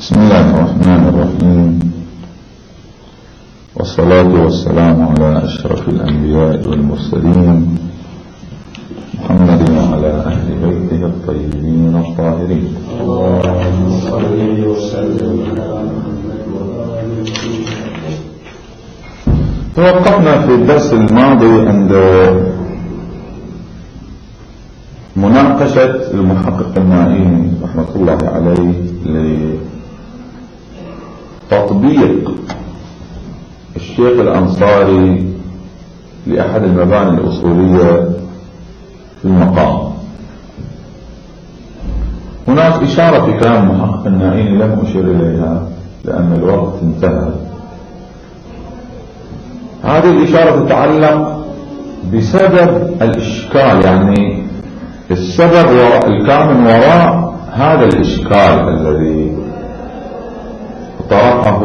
بسم الله الرحمن الرحيم، والصلاة والسلام على أشرف الأنبياء والمرسلين محمد وعلى أهل بيته الطيبين الطاهرين. اللهم صل وسلم على محمد وآله. توقفنا في الدرس الماضي عند مناقشة المحقق النائي رحمة الله عليه لتطبيق الشيخ الأنصاري لأحد المباني الأصولية في المقام. هناك إشارة في كلام المحقق النائي لم أشير إليها لأن الوقت انتهى. هذه الإشارة تتعلق بسبب الإشكال، يعني السبب الكامن وراء هذا الإشكال الذي طرحه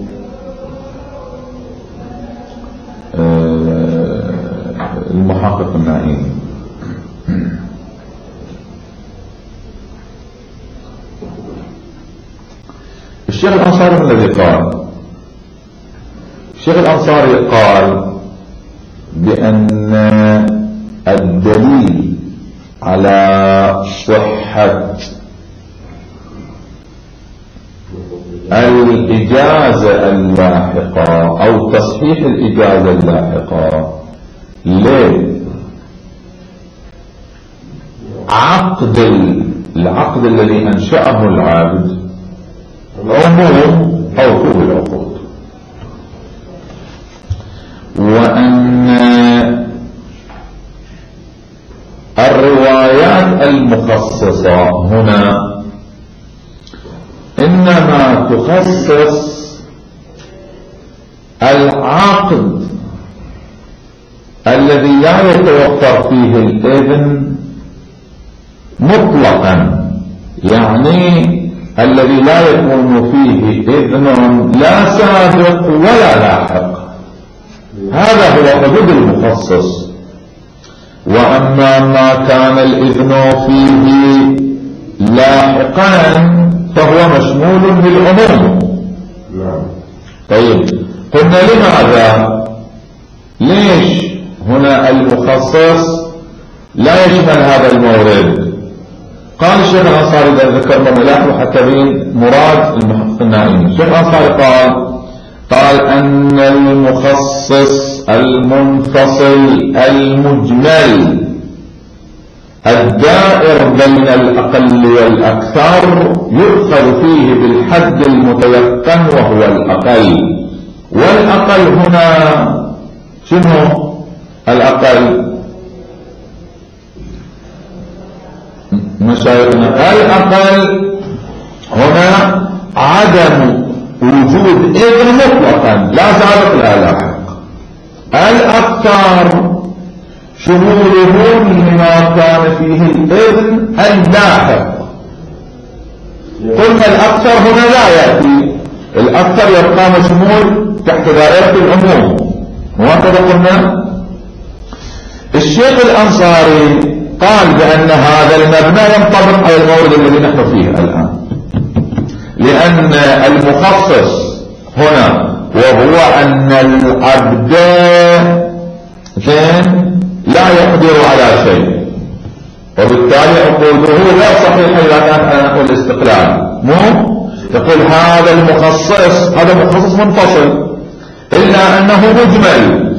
المحقق النائي. الشيخ الأنصاري الذي قال، الشيخ الأنصاري قال بأن الدليل على صحة الإجازة اللاحقة أو تصحيح الإجازة اللاحقة العقد الذي أنشأه العبد عموم أو طول العقود، وأن الروايات المخصصة هنا إنما تخصص العقد الذي لا يتوفر فيه الإذن مطلقا، يعني الذي لا يكون فيه إذن لا سابق ولا لاحق، هذا هو حدود المخصص. وأما ما كان الإذن فيه لاحقا فهو مشمول بالعموم. طيب، قلنا لماذا؟ ليش هنا المخصص لا يشمل هذا المورد؟ قال الشيخ الأنصاري إذا ذكرنا ملاحظة حتى بين مراد المحقق النائي. الشيخ الأنصاري قال أن المخصص المنفصل المجمل الدائر بين الأقل والأكثر يؤخذ فيه بالحد المتيقن وهو الأقل. والأقل هنا شنو الأقل؟ مشايخنا، الأقل هنا عدم وجود إذن مطلقا لا سابق لا لاحق. الأكثر شموله لما كان فيه الإذن اللاحق. قلنا الأكثر هنا لا يأتي، الأكثر يبقى مشمول تحت دائرة العموم، وهكذا قلنا. الشيخ الأنصاري قال بأن هذا المبنى ينطبق على المورد الذي نحن فيه الآن، لأن المخصص هنا وهو أن العبد لا يقدر على شيء، وبالتالي عقوده لا صحيح إذا كان نقول استقلال. تقول هذا المخصص، هذا مخصص منفصل، إلا أنه مجمل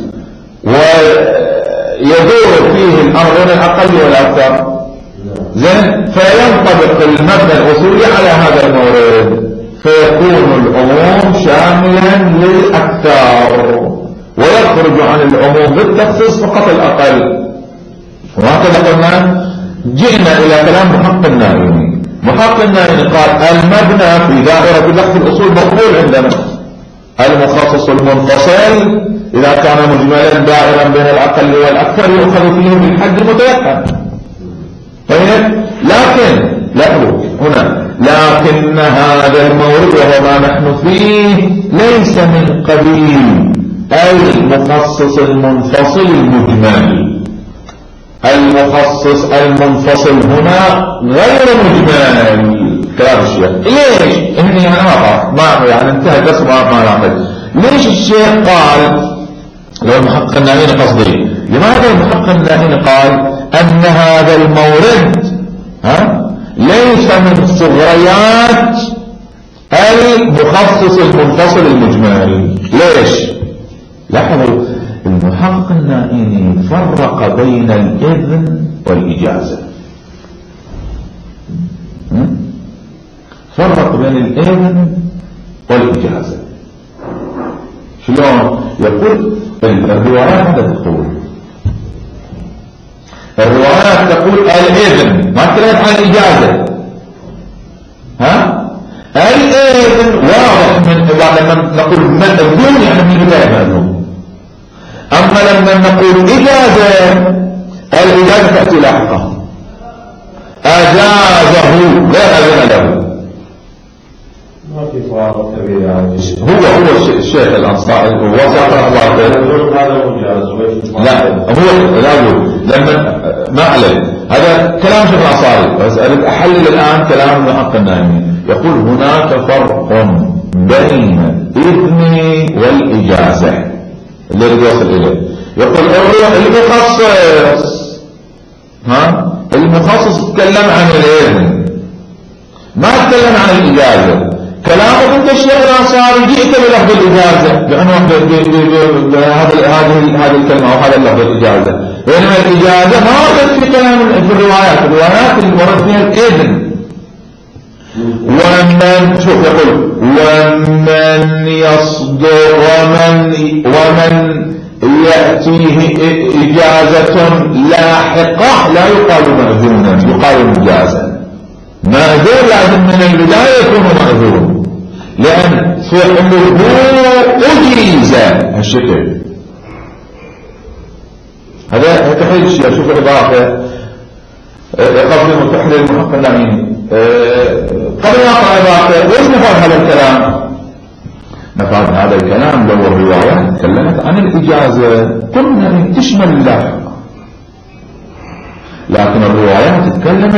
ويدور فيه الأمر بين الأقل والأكثر. فينطبق المبنى الأصولي على هذا المورد، فيكون العموم شاملا للأكثر ويخرج عن العموم بالتخصيص فقط الأقل. وهكذا قلنا جئنا إلى كلام محقق النائي. محقق النائي قال المبنى في دائرة بحث الأصول مقبول عندنا. المخصص المنفصل إذا كان مجملا دائرا بين الأقل والأكثر يؤخذ فيه بالحد المتيقن. طيب، لكن لاحظوا هنا، لكن هذا المورد وهو ما نحن فيه ليس من قبيل المخصص المنفصل المجمل. المخصص المنفصل هنا غير مجمل، كلام الشيخ. ليش؟ إني أنا ما يعني انتهى بس ما نعمل. ليش الشيخ قال لو المحقق النائين قصدي؟ لماذا المحقق النائين قال أن هذا المورد ليس من صغريات المخصص المنفصل المجمل؟ ليش؟ لاحظوا المحقق النائين فرق بين الإذن والإجازة. فرق بين الإذن والإجازة. شلون؟ يقول الروايات ماذا تقول؟ الروايات تقول الإذن، ما تكلمت عن الإجازة. الإذن واضح لما نقول مأذون يعني من البداية مأذون. أما لما نقول إجازة، الإجازة تأتي لاحقا. أجازه لا أذن له. ما في فارق كبير يعني. هو الشيخ الأنصاري هو صاحب أخباره. هذا مجاز. لا هو لا أقول لما ما عليه هذا كلام شيخ الأنصاري. أسألك أحلل الآن كلام المحقق النائين. يقول هناك فرق بين الإذن والإجازة اللي يوصل إليه. يقول المخصص تكلم عن الإذن ما تكلم عن الإجازة. كلامك انت الشيخ الأنصاري جئت بلفظ الإجازة بأنه هذه الكلمة أو هذا اللفظ الإجازة، بينما الإجازة ما وردت في كلام في الروايات اللي ورد فيها الإذن. ومن شوف يقول ومن يصدر ومن يأتيه إجازة لاحقة لا يقال مأذونا، يقال مجازا. مأذون لازم من البداية يكون مأذون، لأن فعله أجيز هالشكل. هذا تحليل الشيء. شوف الإضافة قبل متحليل المحقق النائين قبل ما أقرأ الإضافة وإيش نفعل هذا الكلام؟ نفعل هذا الكلام لو الرواية تكلمت عن الإجازة قلنا تشمل اللاحق، لكن الروايات تكلمت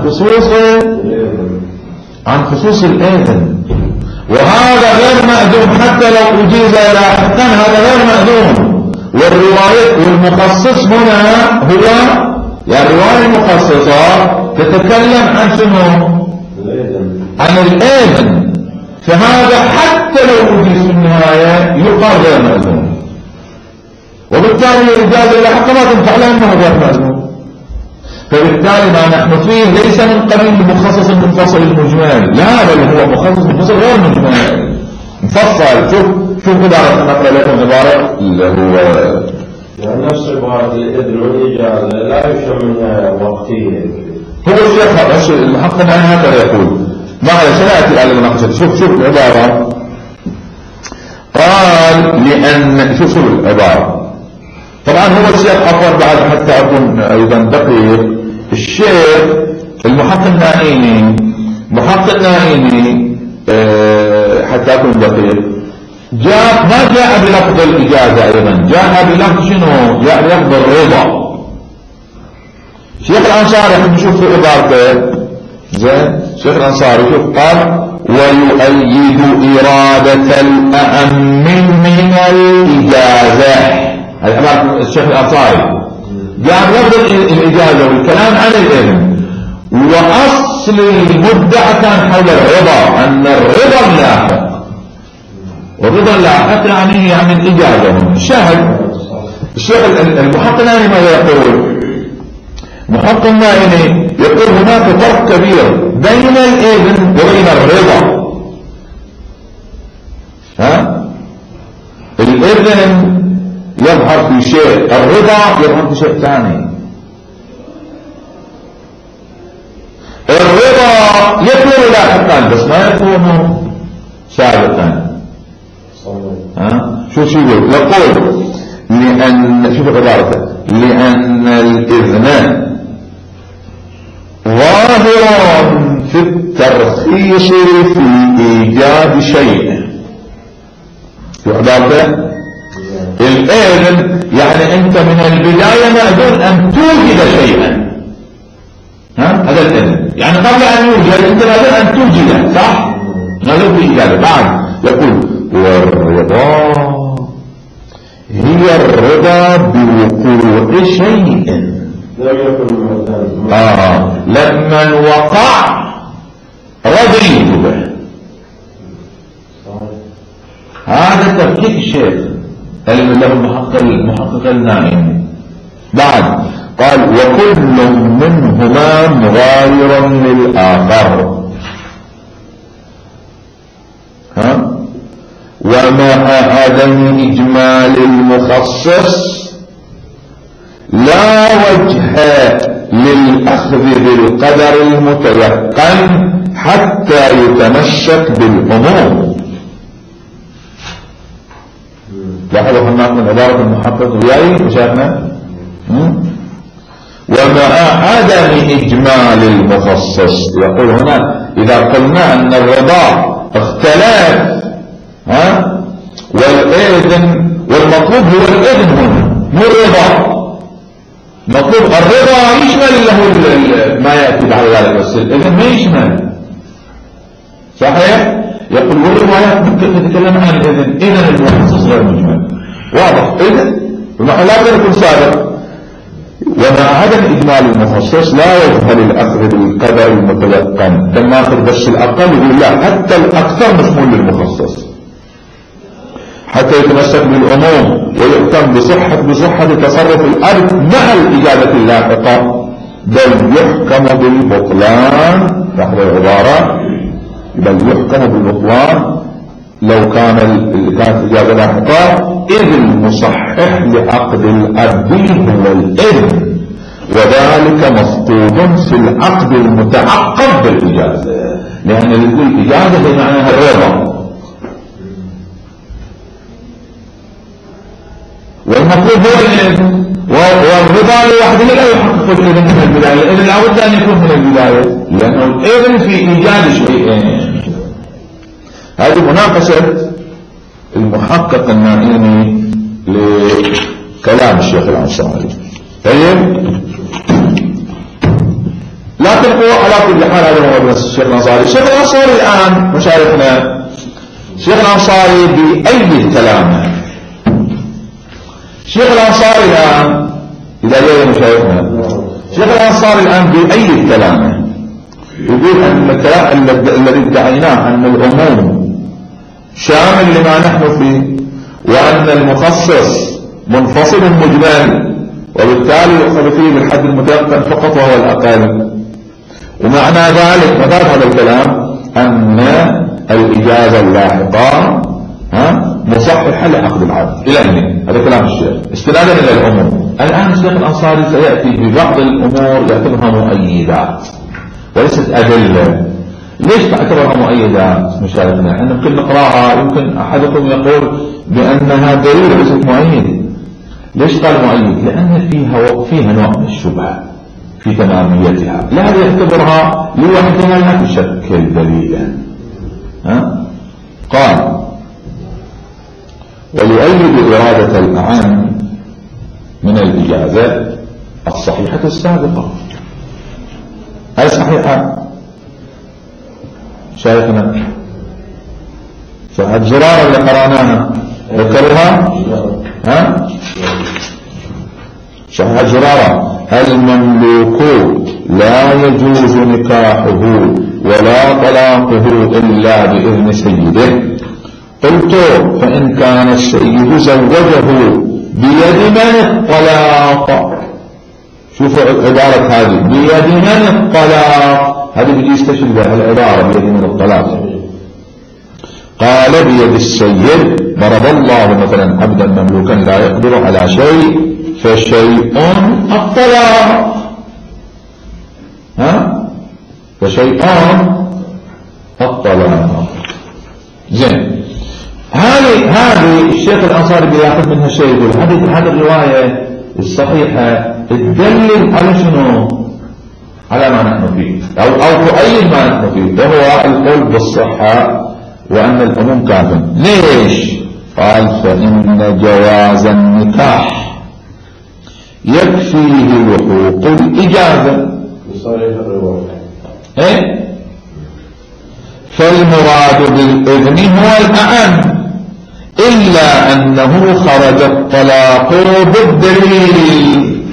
عن خصوص الإذن، وهذا غير مأذون حتى لو أجيز لاحقا هذا غير مأذون. والرواية والمخصص هنا هو يعني الرواية المخصصة تتكلم عن شنو؟ عن الإذن، فهذا حتى لو أجيز في النهاية يقال غير مأذون، وبالتالي الإجازة لاحقا ما تنفع لأنه غير مأذون. فبالتالي ما نحن فيه ليس من قبيل المخصص المنفصل المجمل، لا بل هو مخصص منفصل غير مجمل مفصل. شوف عبارة نقرأ لكم عبارة اللي هو يعني نفس عبارة الإذن والإجازة لا يفهم منها وقتيا. هو الشيخ المحقق النائين هكذا يقول معلش سنأتي على المناقشة. شوف العبارة قال لأن شوف العبارة. طبعا هو الشيخ عفوا بعد حتى أكون أيضا دقيق. الشيخ المحقق النائيني حتى أكون دقيق ما جاء بلفظ الإجازة أيضا، جاء بلفظ شنو؟ جاء بلفظ الرضا. شيخ الأنصاري احنا نشوف في عبارته زين. شيخ الأنصاري شوف قال ويؤيد إرادة الأأم من الإجازة. هذا عبارة الشيخ الأنصاري جاء بلفظ الإجازة والكلام عن الإذن، وأصل المدعى كان حول الرضا، أن الرضا اللاحق، والرضا اللاحق يعني الإجازة. شاهد الشيخ المحقق النائيني ماذا يقول؟ محقق النائيني يقول هناك فرق كبير بين الإذن وبين الرضا. الإذن يظهر في شيء، الرضا يظهر في شيء ثاني. الرضا يكون لاحقا بس ما يكون سابقا. شو يقول؟ يقول لأن شوف عبارته لأن الإذن ظاهر في الترخيص في إيجاد شيء. شو عبارته؟ الإذن يعني أنت من البداية مأذون أن توجد شيئا. هذا الإذن يعني قبل أن يوجد أنت لازم أن توجده، صح؟ لازم في إجابة. بعد يقول والرضا هي الرضا بوقوع شيء لما وقع رضيت به. هذا تفكيك الشيخ اللي له المحقق النائم. بعد قال وكل منهما مغاير للآخر، ومع عدم إجمال المخصص لا وجه للأخذ بالقدر المتيقن حتى يتمسك بالعموم. لاحظوا هناك من عبارة المحقق وياي وشاهدنا ومع عدم إجمال المخصص. يقول هنا إذا قلنا أن الرضا اختلف والإذن والمطلوب هو الإذن هنا مو الرضا. مطلوب الرضا يشمل له ما يأتي بعد ذلك، بس الإذن ما يشمل. صحيح؟ يقول والروايات ممكن تتكلم عن الإذن، إذن المخصص غير مجمل. واضح؟ إذن لا يكون سابق. ومع عدم إجمال المخصص لا وجه للأخذ بالقدر المتيقن. لما أخذ بس الأقل يقول لا، حتى الأكثر مشمول للمخصص حتى يتمسك بالعموم ويحكم بصحة تصرف الأرض مع الإجابة اللاحقة، بل يحكم بالبطلان. لاحظ العبارة، بل يحكم بالبطلان لو كانت الإجابة لاحقة، إذ المصحح لعقد الأرض هو الإذن، وذلك مفقود في العقد المتعقب بالإجازة، لأن الإجازة بمعنى الرضا، والمطلوب هو الإذن، والرضا لوحده لا يحقق الإذن من البداية، الإذن لابد أن يكون من البداية، لأنه الإذن في إيجاد شيئين. هذه مناقشة المحقق النائمي لكلام الشيخ الأنصاري. طيب، لا تبقوا على كل حال. هذا هو الشيخ الأنصاري. الشيخ الأنصاري الآن مشايخنا، الشيخ الأنصاري بأيد كلامه. الشيخ الأنصاري الآن إذا جاء مشايخنا، الشيخ الأنصاري الآن بأيد كلامه، يقول أن الكلام الذي ادعيناه أن العموم شامل لما نحن فيه، وأن المخصص منفصل مجمل، وبالتالي يؤخذ فيه بالحد المتيقن فقط وهو الأقل. ومعنى ذلك مدار هذا الكلام أن الإجازة اللاحقة مصححة لعقد العقد إلى هنا. هذا كلام الشيخ استنادا إلى العموم. الآن الشيخ الأنصاري سيأتي ببعض الأمور يعتبرها مؤيدات وليست أدلة. ليش تعتبرها مؤيدات مشايخنا؟ احنا يمكن نقراها، يمكن أحدكم يقول بأنها دليل وليست مؤيد. ليش قال مؤيد؟ لأن فيها نوع من الشبهة في تماميتها، لهذا يعتبرها لوحدها لا تشكل دليلا. قال وليؤيد إرادة الأعم من الإجازة الصحيحة السابقة. هل صحيحة شايفنا؟ فالزرارة اللي قرأناها ذكرها صحيح الزرارة المملوك لا يجوز نكاحه ولا طلاقه إلا بإذن سيده. قلت فإن كان السيد زوجه بيد من الطلاق. شوفوا العبارة هذه بيد من الطلاق، هذه بيجي يستشهد بها العبارة بيد من الطلاق. قال بيد السيد، ضرب الله مثلا عبدا مملوكا لا يقدر على شيء فشيء الطلاق. فشيء الطلاق. زين، هذه الشيخ الأنصاري بياخذ منها شيء، يقول هذه الرواية الصحيحة تدلل على شنو؟ على ما نحن فيه، أو تؤيد ما نحن فيه، وهو القول بالصحة وأن العموم كافٍ. ليش؟ قال فإن جواز النكاح يكفيه لحوق الإجازة. إيه؟ فالمراد بالإذن هو الأعم، إلا أنه خرج الطلاق بالدليل.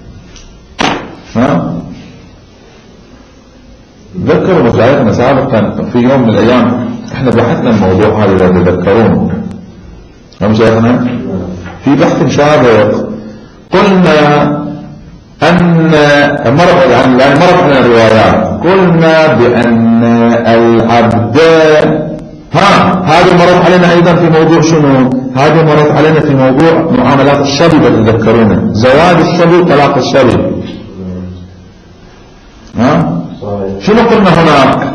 ذكروا مشايخنا سابقا في يوم من الأيام، احنا بحثنا الموضوع هذا إذا تذكرون مشايخنا في بحث سابق، قلنا أن مرت من الروايات، قلنا بأن العبد هذا مرت علينا أيضا في موضوع شنو؟ هذا مرت علينا في موضوع معاملات الشبي، تذكرونه زواج الشبي وطلاق الشبي. شنو قلنا هناك؟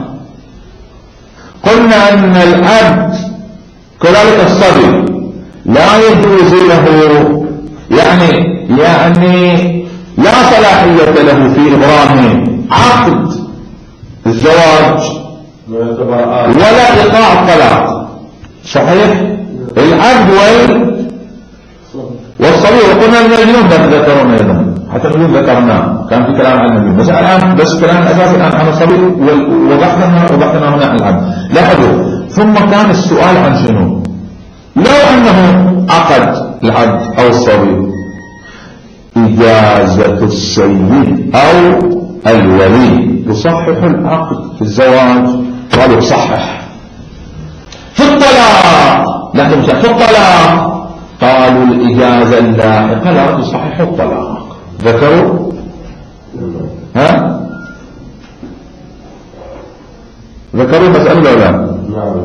قلنا أن العبد كذلك الصبي لا يجوز له يعني لا صلاحية له في إبراهيم عقد الزواج ولا إيقاع الطلاق. صحيح؟ العبد والصبي. وقلنا أن اليوم ذكرنا أيضا، حتى اليوم ذكرناه كان في كلام عن النبي، بس الآن بس كلام الأساسي الآن عن الصبي، وضحنا هنا عن العبد. لاحظوا، ثم كان السؤال عن شنو؟ لو أنه عقد العبد أو الصبي إجازة السيد أو الولي يصحح العقد في الزواج، قالوا صحح. في الطلاق لا تمسح، في الطلاق قالوا الإجازة اللاحقة لا تصحح الطلاق. ذكروا ذكروا مسألة ولا لا؟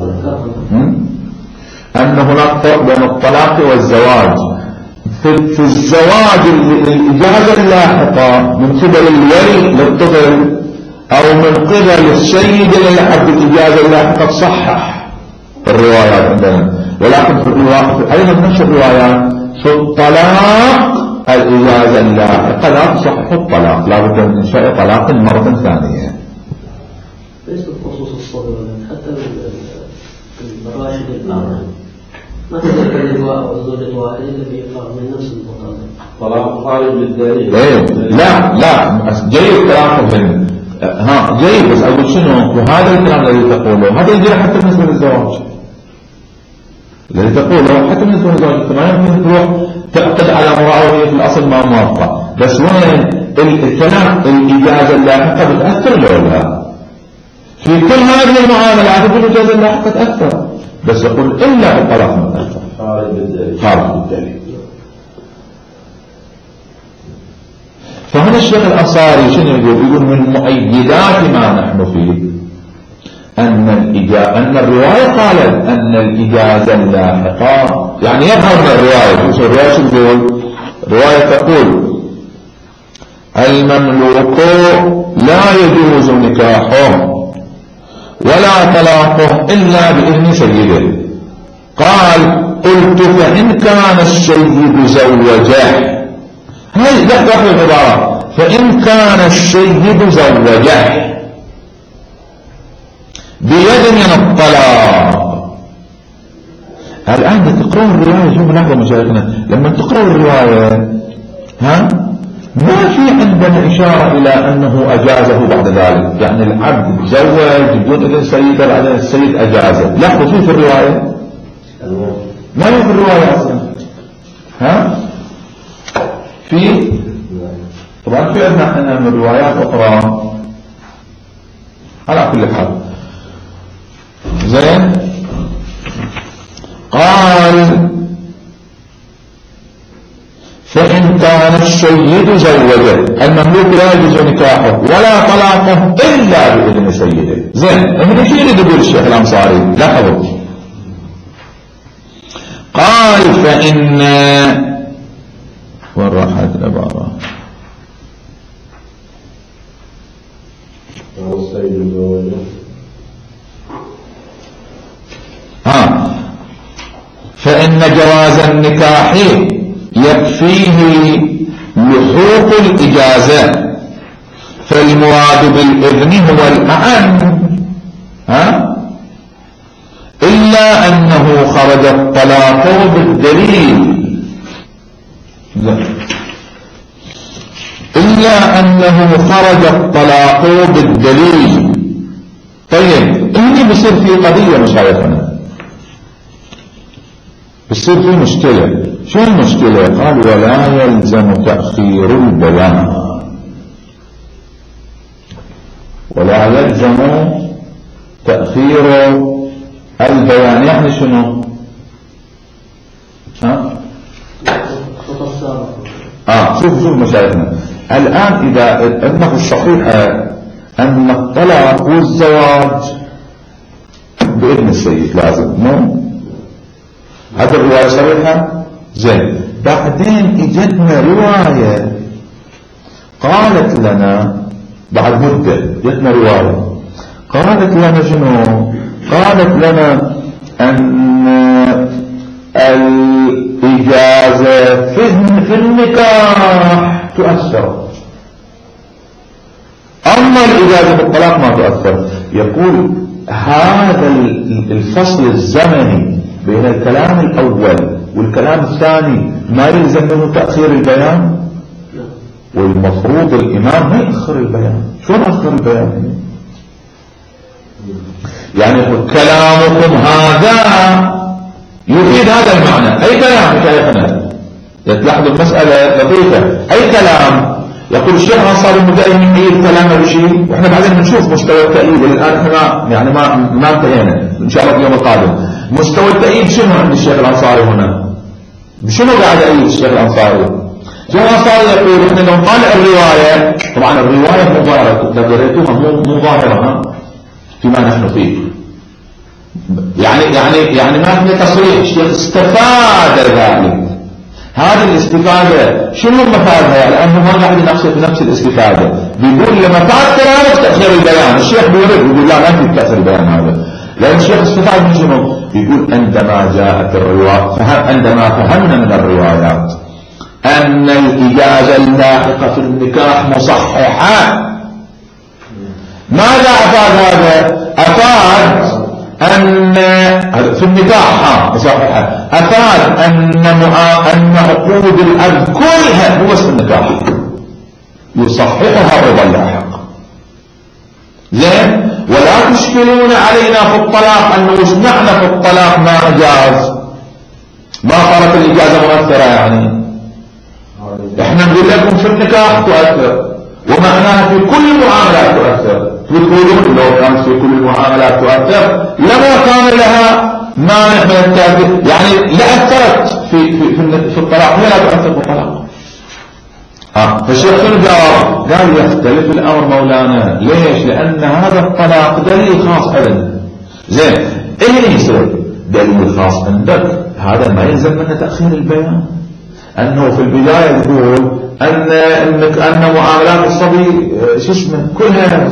أن هناك فرق بين الطلاق والزواج. في الزواج الإجازة اللاحقة من قبل الولي للطفل أو من قبل السيد للعبد الإجازة اللاحقة تصحح الروايات عندنا، ولكن في الروايات أيضا نفس الروايات في الطلاق الإجازة اللاحقة لا تصحح الطلاق، لا بد من إنشاء طلاق مرة ثانية. ليس بخصوص الصبر، حتى الراشد الآخر ما تذكر اللواء والزوجة واحدة الذي يقع من نفس المطلق طلاق خارج للدليل. لا جيد كلامكم جيد، بس أقول شنو وهذا الكلام الذي تقوله هذا يجري حتى بالنسبة للزواج الذي تقوله، حتى بالنسبة للزواج ما يمكن تروح تعقد على امرأة وهي في الأصل ما موافقة، بس وين الكلام الإجازة اللاحقة بتأثر لولا في كل هذه المعاملات الإجازة اللاحقة تأثر، بس يقول إلا بالطلاق ما تأثر خارج بالدليل. فهنا الشيخ الأنصاري شنو يقول؟ من مؤيدات ما نحن فيه أن الرواية قالت أن الإجازة اللاحقة، يعني يظهر من الرواية شو تقول؟ الرواية تقول المملوك لا يجوز نكاحه ولا طلاقه إلا بإذن سيده. قال قلت فإن كان السيد زوجه، هاي لحظة العبارة، فإن كان السيد زوجه بيد من الطلاق. الآن تقرأوا الرواية، شوفوا لحظة مشايخنا لما تقرأوا الرواية ما في عندنا إشارة إلى أنه أجازه بعد ذلك، يعني العبد تزوج بدون إذن سيده بعدين السيد أجازه. لاحظوا شوف في الرواية ما هي في الرواية أصلا في طبعا في عندنا من الروايات أخرى على كل حال. زين قال فإن كان السيد زوجه المملوك لا يجوز نكاحه ولا طلاقه إلا بإذن سيده. زين من شيء يقول الشيخ الأنصاري؟ لاحظوا قال فإن وين راحت العبارة؟ السيد زوجه فإن جواز النكاح يكفيه لحوق الإجازة، فالمراد بالإذن هو الأعم إلا أنه خرج الطلاق بالدليل، إلا إلا أنه خرج الطلاق بالدليل. طيب هنا بصير في قضية مشايخنا، بصير في مشكلة. شو المشكلة؟ قال ولا يلزم تأخير البيان، ولا يلزم تأخير البيان. يعني شنو؟ شوف مشايخنا الآن إذا أنه الصحيح أن الطلاق والزواج بإذن السيد لازم، مو هذا الرواية صريحة. زين، بعدين اجتنا رواية قالت لنا بعد مدة، جتنا رواية قالت لنا شنو؟ قالت لنا أن الإجازة في النكاح تؤثر، أما الإجازة في الطلاق ما تؤثر. يقول هذا الفصل الزمني بين الكلام الأول والكلام الثاني ما يلزم منه تأخير البيان، والمفروض الإمام ما يأخر البيان. شو أخر البيان؟ يعني كلامكم هذا يفيد هذا المعنى. أي كلام شايفنا تلاحظوا المسألة لطيفة. أي كلام يقول الشيخ أنصار المدائم يعيد كلامه بشيء، وإحنا بعدين بنشوف مستوى التأييد. والآن إحنا ما انتهينا إن شاء الله في اليوم القادم. مستوى التأييد شنو عند الشيخ الأنصاري هنا؟ بشنو قاعد يأيد الشيخ الأنصاري؟ الشيخ الأنصاري يقول إحنا لو نطالع الرواية، طبعا الرواية مظاهرة دريتوها مو ظاهرة فيما نحن فيه، يعني ما في تصريح. الشيخ استفاد ذلك. هذه الاستفادة شنو مفادها؟ لأنه ما قاعد يناقش في نفس الاستفادة. بيقول لما فات كلامك تأخير البيان، الشيخ بيقول لا ما في تأخير البيان هذا، لأن الشيخ استفاد من شنو؟ بيقول عندما جاءت الرواية، عندما فهمنا من الروايات أن الإجازة اللاحقة في النكاح مصححة. ماذا أفاد هذا؟ أفاد أن في النكاح مصححة، أفاد أن عقود الأب كلها هو اسم النكاح يصححها الرضا اللاحق. زين، ولا تشكلون علينا في الطلاق أنه وسمعنا في الطلاق ما أجاز، ما صارت الإجازة مؤثرة. يعني احنا نقول لكم في النكاح تؤثر، ومعناها في كل المعاملات تؤثر. تقولون لو كانت في كل المعاملات تؤثر لما كان لها مانع من التأثير، يعني لا أثرت في الطلاق، هي لا تؤثر في الطلاق. فالشيخ شنو جاوب؟ قال يختلف الأمر مولانا. ليش؟ لأن هذا الطلاق دليل خاص عندنا. زين، ايه يصير دليل خاص عندك؟ هذا ما يلزم منه تأخير البيان. أنه في البداية يقول أن معاملات الصبي شو اسمه كلها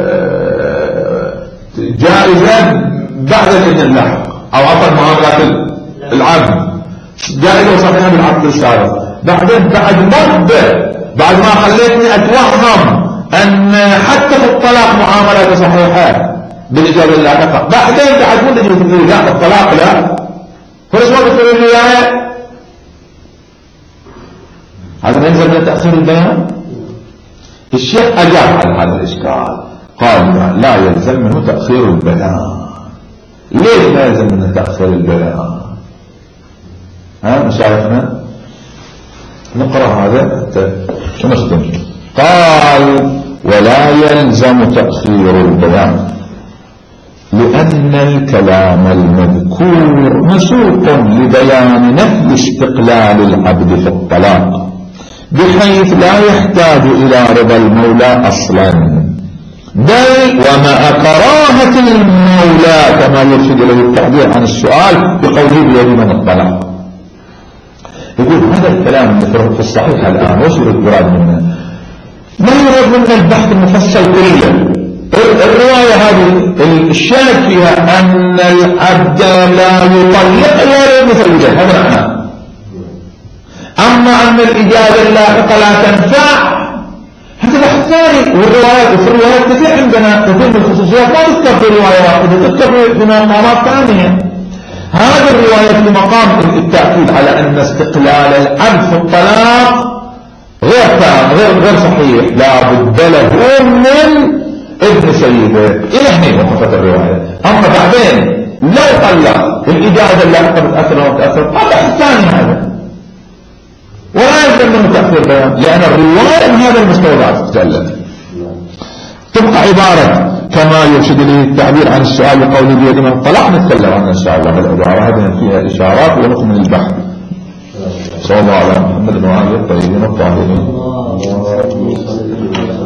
جائزة بعد الإذن اللاحق، أو عطى معاملات العبد جائزة وصحيحة بالعقد السابق. بعدين بعد مدة، بعد ما خليتني أتوهم أن حتى في الطلاق معاملات صحيحة بالإجابة اللاحقة، بعدين بعد مدة تقول لا الطلاق لا، فرش ما تقول الرواية. هذا ما يلزم من تأخير البيان. الشيخ أجاب على هذا الإشكال، قال لا يلزم منه تأخير البيان. ليش لا يلزم منه تأخير البيان؟ مشايخنا نقرأ هذا ونختم. قال ولا يلزم تأخير البيان لأن الكلام المذكور مسوق لبيان نفي استقلال العبد في الطلاق، بحيث لا يحتاج إلى رضا المولى أصلا، بل ومع كراهة المولى كما يرشد إليه التعبير عن السؤال بقوله بيد من الطلاق. يقول هذا الكلام في الصحيح الآن وش يراد منه؟ ما يراد منه البحث المفصل كله. الرواية هذه الشاهد فيها أن العبد لا يطلق إلا مثل الجهل، هذا معناه. أما أن الإجازة اللاحقة لا تنفع هذا بحث ثاني. والروايات وفي الروايات كثير عندنا كثير من الخصوصيات ما تذكر في روايات، تذكر في مقامات ثانية. هذه الرواية في مقام التأكيد على أن استقلال العبد في الطلاق غير غير تام غير صحيح، لا بد له من ابن سيده. إلى هنا وقفت الرواية. أما بعدين لو طلق الإجازة اللي أخذت أثر ومتأثر طلق الثاني هذا، ولا يلزم منه تأثير بيان، لأن الرواية من هذا المستودع تتكلم. تبقى عبارة كما يرشد إليه التعبير عن السؤال بقول بيد من طلق، نتكلم عنها إن شاء الله بالعبارة هذه فيها إشارات ونكمل البحث. صلى الله على محمد وعلى الطيبين الطاهرين.